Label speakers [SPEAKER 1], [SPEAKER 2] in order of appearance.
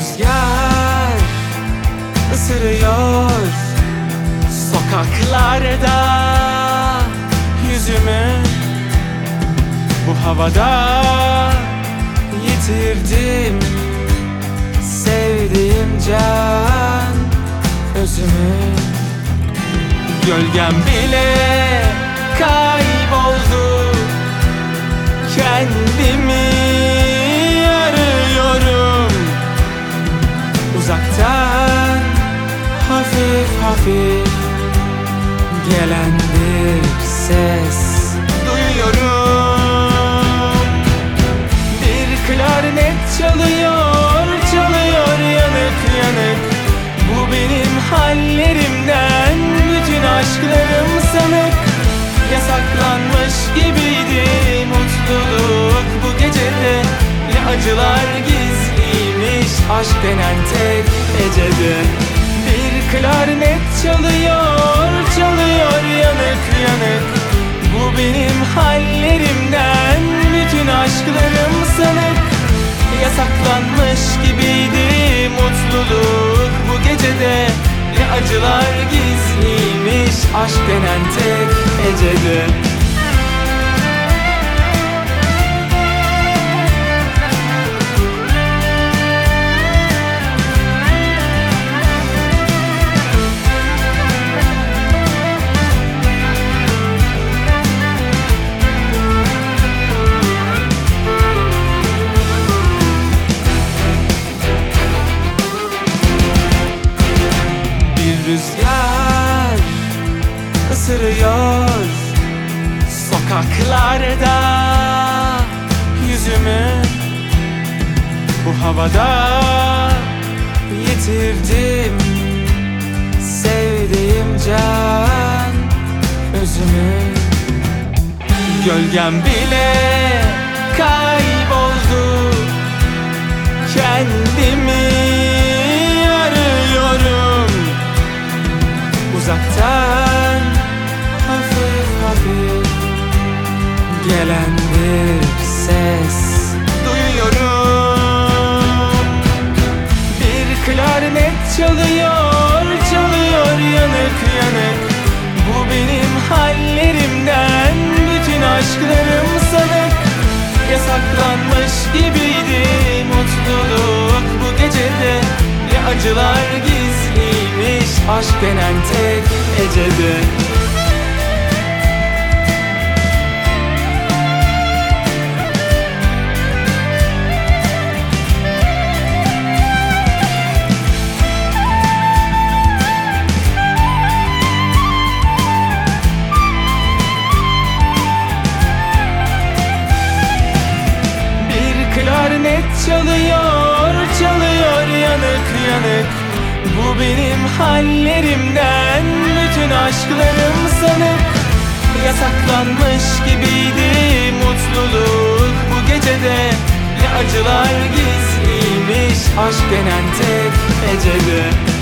[SPEAKER 1] rüzgar ısırıyor sokaklarda yüzümü. Bu havada yitirdim sevdiğim can özümü. Gölgem bile kayboldu, kendimi arıyorum. Uzaktan hafif hafif gelen bir ses duyuyorum. Bir klarnet çalıyor, çalıyor yanık yanık. Bu benim hallerimden, bütün aşklarım sanık. Yasaklanmış gibiydi mutluluk bu gecede. Ne acılar gizliymiş aşk denen tek hecede. Bir klarnet çalıyor, çalıyor yanık yanık. Bu benim hallerimden, bütün aşklarım sanık. Yasaklanmış gibiydi mutluluk bu gecede. Ne acılar gizliymiş aşk denen tek hecede. Rüzgar ısırıyor sokaklarda yüzümü. Bu havada yitirdim sevdiğim can özümü. Gölgem bile kayboldu, kendimi uzaktan hafif hafif gelen bir ses duyuyorum. Bir klarnet çalıyor, çalıyor yanık yanık. Bu benim hallerimden, bütün aşklarım sanık. Yasaklanmış gibiydi mutluluk bu gecede. Ne acılar gizliymiş aşk denen tek hecede. Bir klarnet çalıyor, çalıyor yanık yanık. Bu benim hallerimden, bütün aşklarım sanık. Yasaklanmış gibiydi mutluluk bu gecede. Ne acılar gizliymiş aşk denen tek hecede.